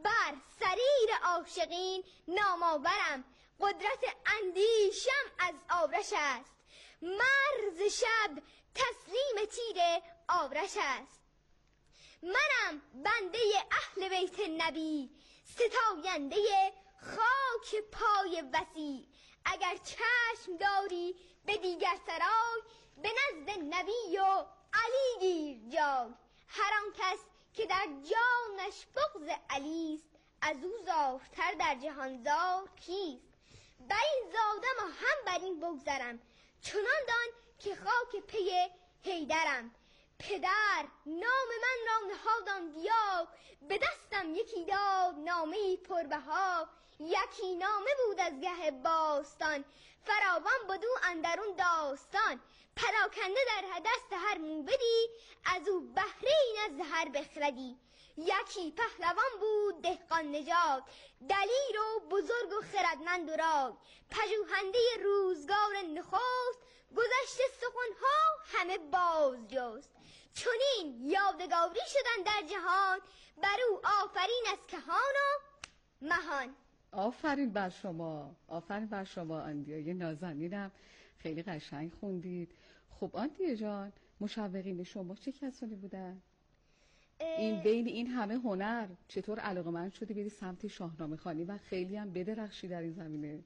بر سریر عاشقین نامآورم، قدرت اندیشم از آبرش است، مرز شب تسلیم تیر آبرش است. منم بنده اهل بیت نبی، ستاینده خاک پای وسیع. اگر چشم داری به دیگر سرای، به نزد نبی و علی گیر جای. هر آن کس که در جانش بغض علیست، از او زارتر در جهان زار کیست؟ بر این زادم و هم بر این بگذرم، چنان دان که خاک پی حیدرم. پدر نام من را نهاد آن گیا، به دستم یکی داد نامه پربها. یکی نامه بود از گه باستان، فراوان بدو اندرون داستان. پراکنده در دست هر موبدی، از او بهره نزد هر بخردی. یکی پهلوان بود دهقان نژاد، دلیر و بزرگ و خردمند و رای. پژوهنده روزگار نخست، گذشته سخنها همه باز جست. چنین یادگاری شدن در جهان، بر او آفرین از کهان و مهان. آفرین بر شما، آفرین بر شما آندیای نازنینم، خیلی قشنگ خوندید. خب آندیه جان، مشوقین شما چه کسانی بودن؟ این بین این همه هنر چطور علاقه‌مند شدی بری سمت شاهنامه خوانی و خیلی هم بدرخشی در این زمینه؟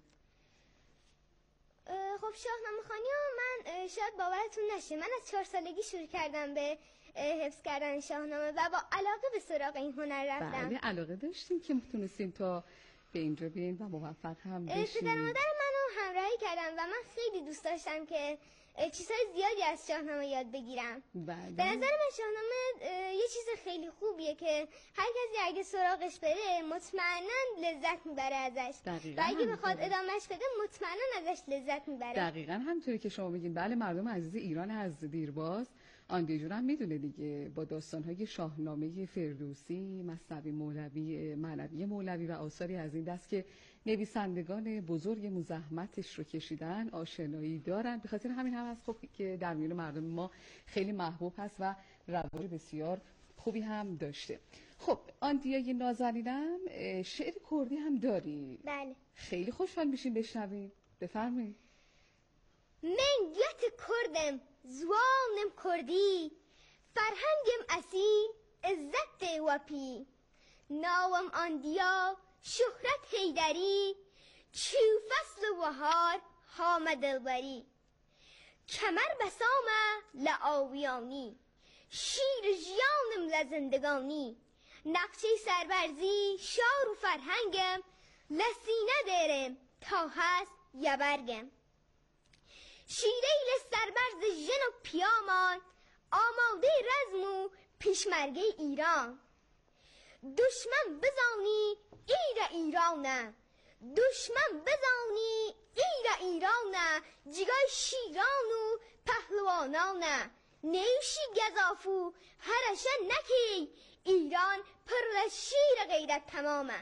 خب شاهنامه خوانی من شاید باورتون نشه، من از 4 سالگی شروع کردم به حفظ کردن شاهنامه و با علاقه به سراغ این هنر رفتم. بله علاقه داشتیم که میتونستیم تا به اینجا بیاییم و موفق هم بشیم. پدر مادر منو همراهی کردم و من خیلی دوست داشتم که چیزهای زیادی از شاهنامه یاد بگیرم. بله. به نظر من شاهنامه یه چیز خیلی خوبیه که هر کسی اگه سراغش بره مطمئنا لذت میبره ازش. دقیقاً. و اگه بخواد ادامهش بده مطمئنا ازش لذت میبره. دقیقاً همونطوری که شما میگین. بله مردم عزیز ایران از دیرباز آندیه جون هم میدونه دیگه، با داستان‌های شاهنامه فردوسی، مثنوی مولوی، معنوی مولوی و آثاری از این دست که نویسندگان بزرگ زحمتش رو کشیدن آشنایی دارن. به خاطر همین هم هست خب که در میان مردم ما خیلی محبوب هست و رواج بسیار خوبی هم داشته. خب آندیه نازنینم، شعر کردی هم داری؟ بله. خیلی خوشحال میشیم بشنویم، بفرمایید. من گت کردم زوانم کردی، فرهنگم اصیل عزت وپی. ناوم آندیا شهرت حیدری، چو فصل وهار هام دلبری. کمر بسامه لآویانی، شیر جیانم لزندگانی. نقشه سربرزی شار و فرهنگم، لسینه درم تا هست یبرگم. شیریل سربرز ژن و پیامان، آماده رزم و پیشمرگه ایران. دشمن بزانی ایره ایرانه، دشمن بزانی ایره ایرانه. جگای شیران و پهلوانانه، نیوشی گزافو هرشه نکی. ایران پر از شیر غیرت تمامه.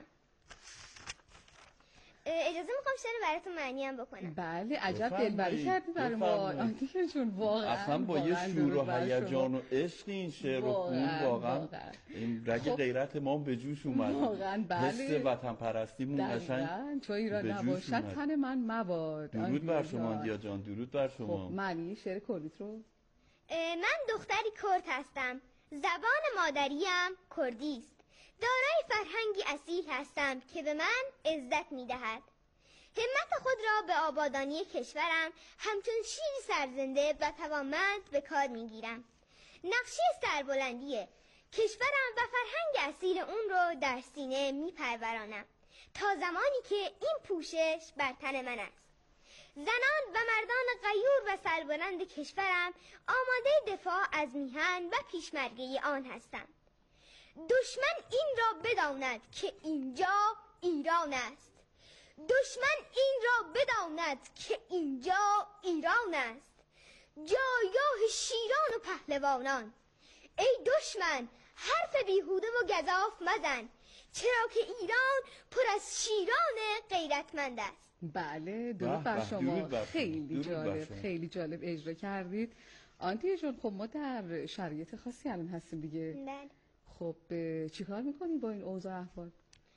اجازه میخوام شعر براتون معنی هم بکنم. بله عجب دلبری کردی برای ما آندیه جون، واقعا اصلا با یه شور و هیجان و عشق این شعر رو خون، واقعا این رگ غیرت ما به جوش اومد، واقعا. بله حس وطن پرستیمون قشنگ چون ایران نباشد تن من مباد. درود بر شما آندیه جان، درود بر شما. خب معنی شعر کردیت رو؟ من دختری کرد هستم، زبان مادریم کردی است. دارای فرهنگی اصیل هستم که به من عزت می‌دهد. همت خود را به آبادانی کشورم همچون شیری سرزنده و توانمند به کار می‌گیرم. نقشه سربلندی کشورم و فرهنگ اصیل اون رو در سینه می‌پرورانم تا زمانی که این پوشش بر تن من است. زنان و مردان غیور و سربلند کشورم آماده دفاع از میهن و پیشمرگه آن هستند. دشمن این را بداند که اینجا ایران است. دشمن این را بداند که اینجا ایران است، جایگاه شیران و پهلوانان. ای دشمن حرف بیهوده و گزاف مزن، چرا که ایران پر از شیران غیرتمند است. بله درود بر شما. خیلی جالب، خیلی جالب اجرا کردید آندیه جون. خب ما در شرایط خاصی الان هستیم دیگه. بله. خب چیکار میکنی با این اوضاع احوال؟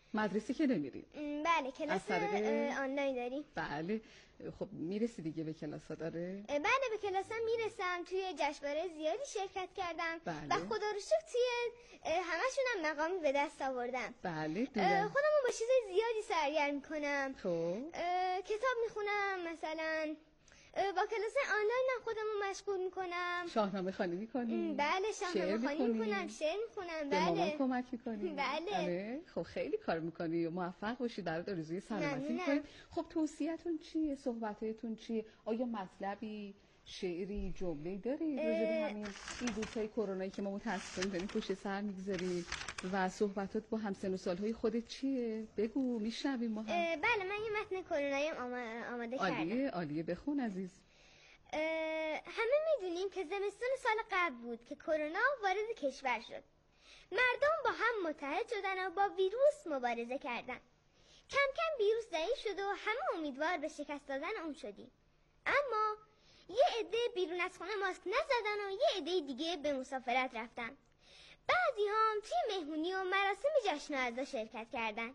مدرسه که نمیری؟ بله کلاس آنلاین داریم. بله خب میرسی دیگه به کلاس ها داره؟ بله به کلاس هم میرسم، توی جشنواره زیادی شرکت کردم. بله. و خدا رو شکر توی همشون هم مقامی به دست آوردم. بله خودم با چیزای زیادی سرگرم میکنم. خب کتاب میخونم مثلا، با کلاس آنلاین هم خودمو مشغول میکنم. شاهنامه خوانی میکنی؟ بله شاهنامه خوانی میکنم، شعر میخونم. به مامان کمک میکنی؟ بله. خب خیلی کار میکنی و موفق باشی، برات آرزوی سلامتی میکنیم. خب توصیه‌تون چیه؟ صحبتاتون چیه؟ آیا مطلبی، شعری، جمله‌ای دارید راجع به همین این روزهای کرونایی که ما متأسفانه داریم پشت سر میگذاریم و صحبتات با همسن و سالهای خودت چیه؟ بگو میشنویم ما هم. بله من یه متن کرونایی آماده کردم. عالیه بخون عزیز. همه میدونیم که زمستون سال قبل بود که کرونا وارد کشور شد. مردم با هم متحد شدن و با ویروس مبارزه کردن. کم کم ویروس ضعیف شد و همه امیدوار به شکست دادن اون شدیم. اما یه عده بیرون از خونه ماسک نزدن و یه عده دیگه به مسافرت رفتن. بعضی هم توی مهمونی و مراسم جشن و عزا شرکت کردن.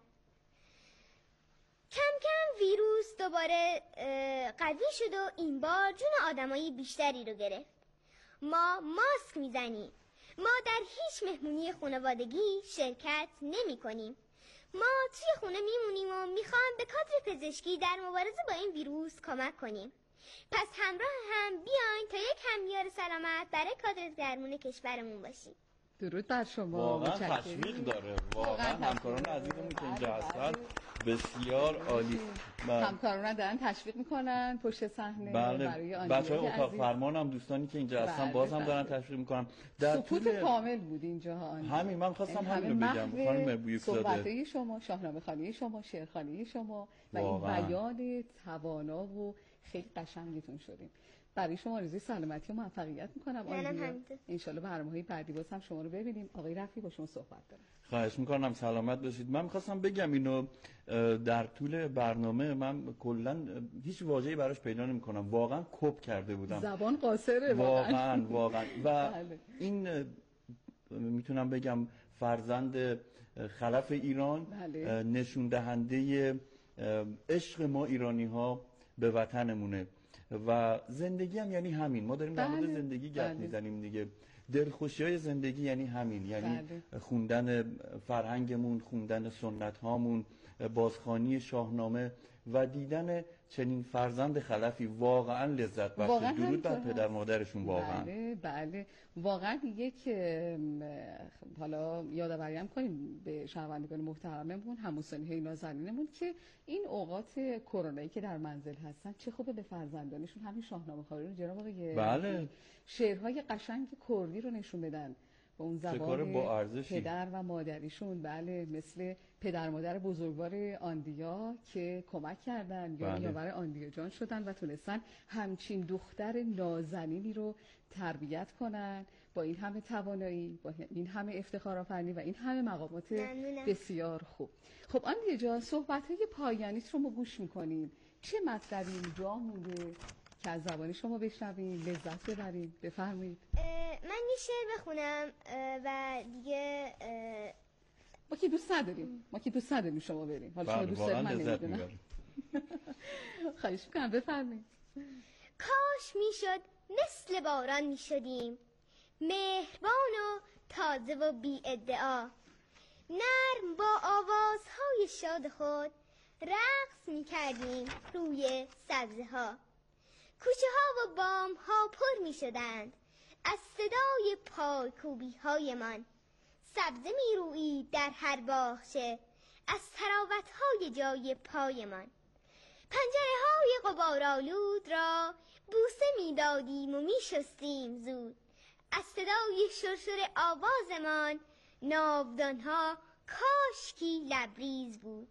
کم کم ویروس دوباره قوی شد و این بار جون آدمای بیشتری رو گرفت. ما ماسک میزنیم. ما در هیچ مهمونی خانوادگی شرکت نمی کنیم. ما توی خونه میمونیم و میخوایم به کادر پزشکی در مبارزه با این ویروس کمک کنیم. پس همراه هم بیاین تا یک همیار سلامت برای کادر درمون کشورمون باشیم. درود بر شما. واقعا تشویق داره، واقعا همکاران عزیزمون که اینجا هستن بسیار عالی. همکاران دارن تشویق میکنن پشت صحنه. بله. برای بچه‌های اتاق فرمان هم دوستانی که اینجا هستن باز هم دارن تشویق میکنن. در سکوت کامل بود اینجا ها. همین من خواستم همین رو بگم. خانم بویفزاده صحبت‌های شما، شاهنامه خوانی شما، شعرخوانی شما و این بیان توانا و خیلی قشنگتون شدیم. برای شما آرزوی سلامتی و موفقیت میکنم. ان شاءالله برنامه‌های بعدی باز هم شما رو ببینیم. آقای رفیعی با شما صحبت دارم. خواهش میکنم سلامت باشید. من میخواستم بگم اینو در طول برنامه من کلا هیچ واژه‌ای براش پیدا نمیکنم. واقعا کپ کرده بودم. زبان قاصره واقعا. و این میتونم بگم فرزند خلف ایران، نشون دهنده عشق ما ایرانی ها به وطنمونه و زندگی هم یعنی همین. ما داریم در مورد زندگی گپ میزنیم دیگه. دلخوشی های زندگی یعنی همین، یعنی خوندن فرهنگمون، خوندن سنت هامون، بازخوانی شاهنامه و دیدن چنین فرزند خلفی واقعا لذت بخشه. درود بر پدر مادرشون. واقعا بله واقعا یک حالا یادآوری هم کنیم به شنوندگان محترممون، هموسنی‌های نازنینمون که این اوقات کرونایی که در منزل هستن چه خوبه به فرزندانشون همین شاهنامه خوانی رو جناب آقای شعرهای قشنگ کردی رو نشون بدن با اون زبان پدر و مادریشون. بله مثل پدر مادر بزرگوار آندیا که کمک کردن یا نیاور آندیا جان شدن و تونستن همچین دختر نازنینی رو تربیت کنن با این همه توانایی، با این همه افتخار آفرینی و این همه مقامات بسیار خوب. خب آندیا جان صحبت‌های پایانیت رو ما گوش می‌کنیم. چه مطلبی اینجا مونده که از زبان شما بشنویم لذت ببریم؟ بفرمایید. من یه شعر بخونم و دیگه ما که دوست نداریم شما بریم. حالا شما دوست دارید من نمیدونم. خواهش میکنم بفرمایید. کاش میشد مثل باران میشدیم، مهربان و تازه و بی ادعا، نرم با آوازهای شاد خود رقص میکردیم روی سبزه ها. کوچه ها و بام ها پر می شدند از صدای پایکوبی های من. سبزه می رویید در هر باغچه از تراوت های جای پای من. پنجره های غبارآلود را بوسه می دادیم و می شستیم زود. از صدای شرشر آوازمان ناودان ها کاشکی لبریز بود.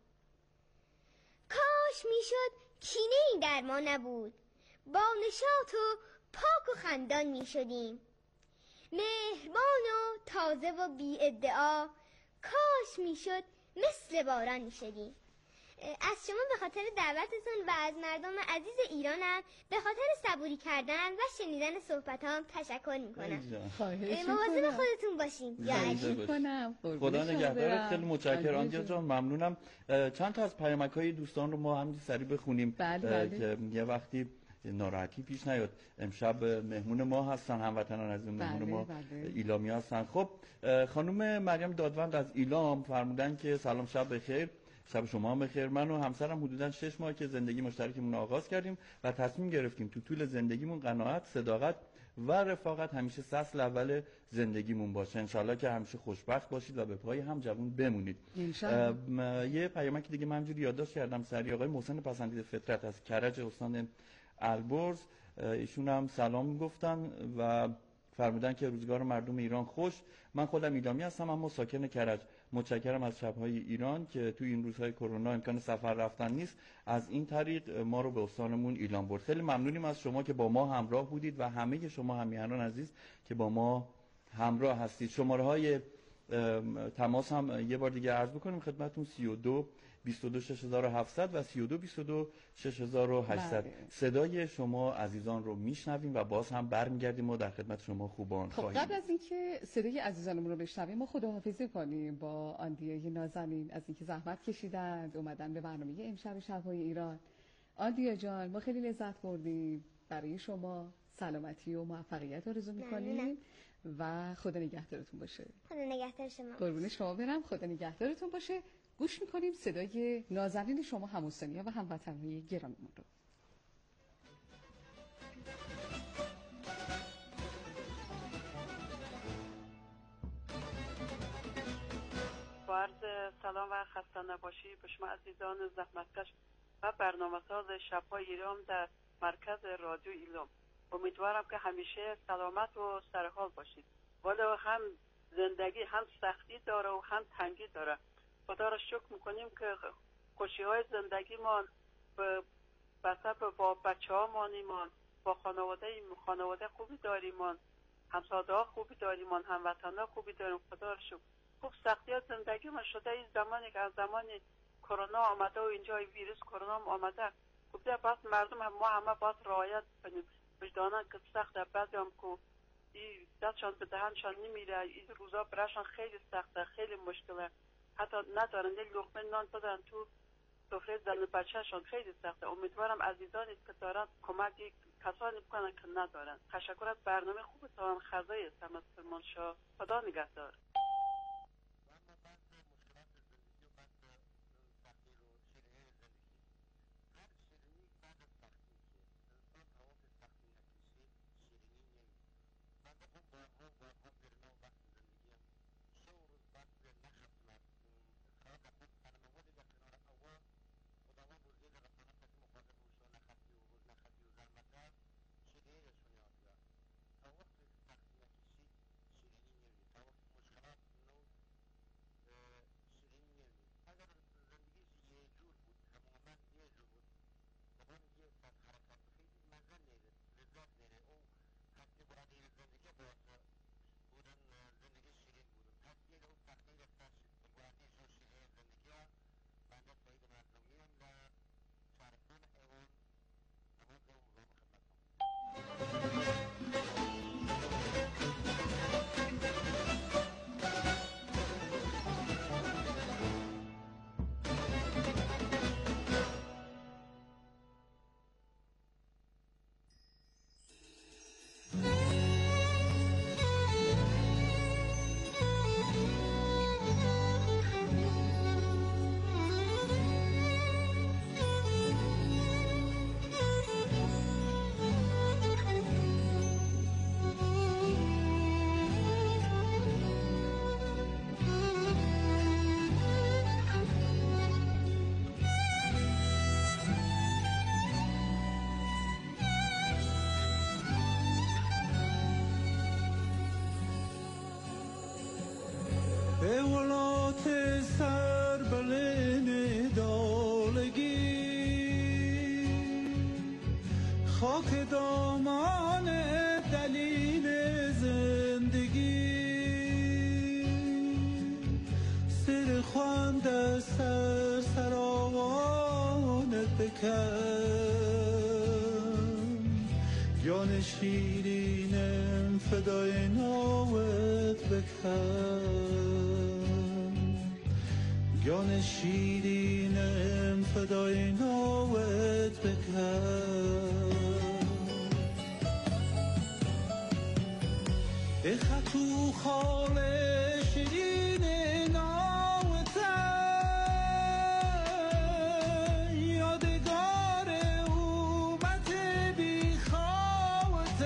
کاش می شد کینه‌ای در ما نبود، با نشاط و پاک و خندان می شدیم، مهربان و تازه و بی ادعا. کاش می شد مثل باران می شدیم. از شما به خاطر دعوتتون و از مردم عزیز ایرانم به خاطر صبوری کردن و شنیدن صحبتام تشکر میکنم. مواظب خودتون باشین. خدا نگهدارت. خیلی متشکرم آندیا جان، ممنونم. چند تا از پیامک‌های دوستان رو ما هم سریع بخونیم که یه وقتی ناراحتی پیش نیاد. امشب مهمون ما هستن، هموطنان از مهمون ما ایلامی هستن. خب خانم مریم دادوند از ایلام فرمودن که سلام، شب بخیر. شب شما هم بخیر. من و همسرم حدوداً 6 ماه که زندگی مشترکمون آغاز کردیم و تصمیم گرفتیم تو طول زندگیمون قناعت، صداقت و رفاقت همیشه سطح اول زندگیمون باشه. انشالله که همیشه خوشبخت باشید و به پای هم جوون بمونید. یه پیامک دیگه من همجوری یادداشت کردم سری. آقای محسن پسندیده فطرت از کرج استان البرز، ایشون هم سلام گفتن و فرمودن که روزگار مردم ایران خوش. من خودم ایلامی هستم اما ساکن کرج. متشکرم از شب‌های ایران که توی این روزهای کرونا امکان سفر رفتن نیست، از این طریق ما رو به استانمون ایلام برد. خیلی ممنونیم از شما که با ما همراه بودید و همه شما همیهنان عزیز که با ما همراه هستید. شماره‌های تماس هم یه بار دیگه عرض بکنیم خدمتتون: 32 22 6700 و 32 22 6800. صدای شما عزیزان رو میشنویم و باز هم برمیگردیم و در خدمت شما خوبان خواهیم. قبل از اینکه صدای عزیزانمون رو بشنویم ما خداحافظی کنیم با آندیای نازنین از اینکه زحمت کشیدند اومدن به برنامه امشب شب‌های ایران. آندیا جان، ما خیلی لذت بردیم. برای شما سلامتی و موفقیت آرزو می‌کنیم و خدا نگهدارتون باشه. خدا نگهدار شما. قربون شما برم. خدا نگهدارتون باشه. گوش میکنیم صدای نازنین شما هموطنی‌ها و هموطن‌های گرامیمون رو. با عرض سلام و خسته نباشی به شما عزیزان زحمتکش و برنامه‌ساز شب‌های ایران در مرکز رادیو ایلام. امیدوارم که همیشه سلامت و سرحال باشید. ولی هم زندگی هم سختی داره و هم تنگی داره. خدا را شکر میکنیم که خوشی های زندگی ما به سبب با بچه ها مانیمان، با خانواده خوبی داریم، همسایه ها خوبی داریم، هموطن ها خوبی داریم. خدا را شکر. خوب سختی ها زندگی ما شده این زمانی که از زمان کرونا آمده و اینجا ویروس کرونا آمده، خوب ده باید مردم ما همه باید رعایت کنیم. وجدانن که سخته، بعضی هم که دستشان به دهنشان نمیره، این روزا براشان خیلی سخته، خیلی مشکله، حتی ندارن یک لقمه نان بدن تو سفره زن بچه‌شان، خیلی سخته. امیدوارم عزیزانی که دارن کمک کسانی بکنن که ندارن. تشکر از برنامه خوبتان. خزای هستم از کرمانشاه. خدا نگهدار. اولات سر بلین دالگی خاک دامان دلیل زندگی سر خواند سر سراوا بکن جان شیرینم فدای نامت بکن جان شیرینم فدای نامت بکن ای خطو خال شیرین نامت یادگار اومت بی خواهت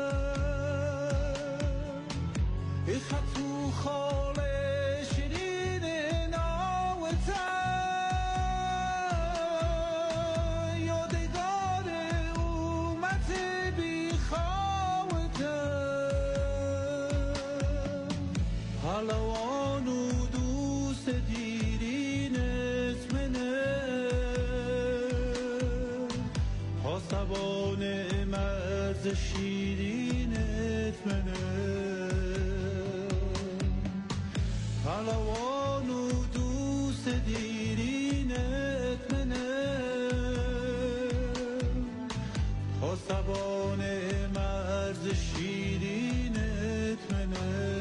ای خطو خال شیرین نامت یادگار اومت بی خواهت پهلوان و دوست دیرینت منه پاسبان مرز شیرینت منه پهلوان و دوست دیرینت منه پاسبان مرز شیرینت منه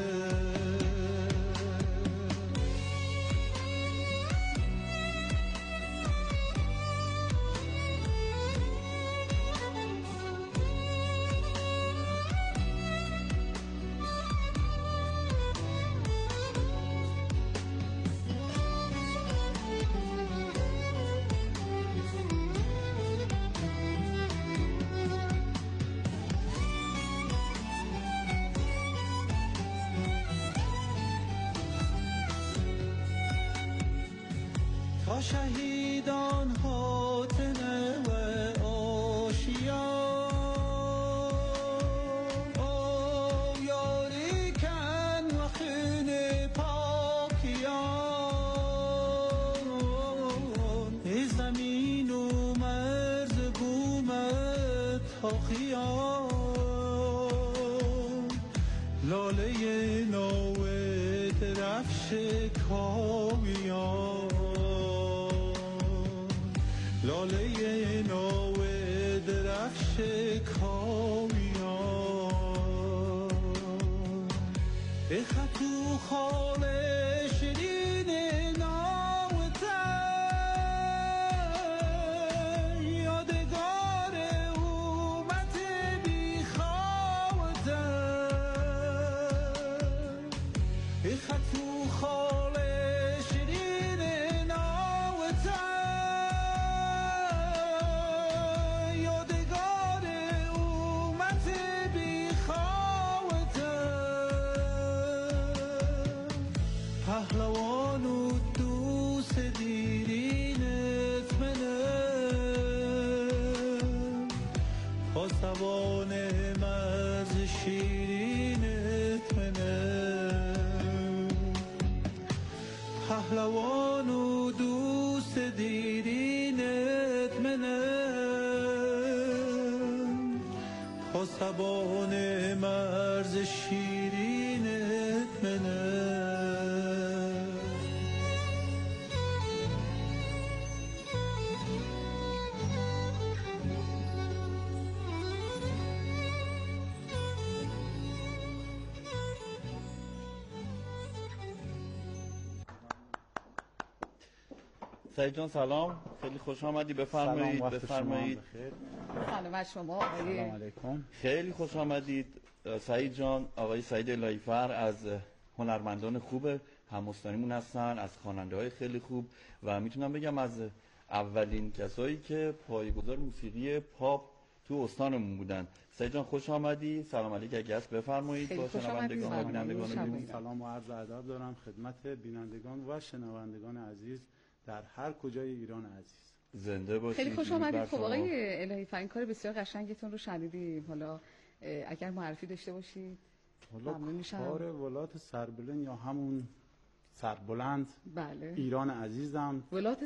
تا شهیدان حاتمه و آشیان یاری کن و خون پاکیان ای زمین و مرز بومت تاخیان لاله ناوه درفش کاویان لاله ناوه درفش کاویان ای خطو خال شیرین نامت یادگار اومت بی خواهت ای خطو خال شیرین نامت یادگار اومت بی خواهت پهلوان و دوست دیرینت منه پاسبان مرز شیرینت منه پهلوان و دوست دیرینت منه پاسبان مرز شیرینت منه سعید جان سلام، خیلی خوش آمدی. بفرمایید بفرمایید. سلام شما آقای. سلام علیکم. خیلی خوش آمدید سعید جان. آقای سعید الهی‌فر از هنرمندان خوب هم‌استانیمون هستن، از خواننده‌های خیلی خوب و میتونم بگم از اولین کسایی که پایه‌گذار موسیقی پاپ تو استانمون بودن. سعید جان خوش آمدی. سلام علیک. اگه هست بفرمایید با شنوندگان و بینندگان. سلام و عرض ادب دارم خدمت بینندگان و شنوندگان عزیز در هر کجای ایران عزیز. زنده باشید. خیلی خوش آمدید. خب آقای الهی‌فر این کار بسیار قشنگتون رو شنیدیم. حالا اگر معرفی داشته باشید ممنون میشم. کار ولات سربلند یا همون سربلند، بله. ایران عزیزم. ولات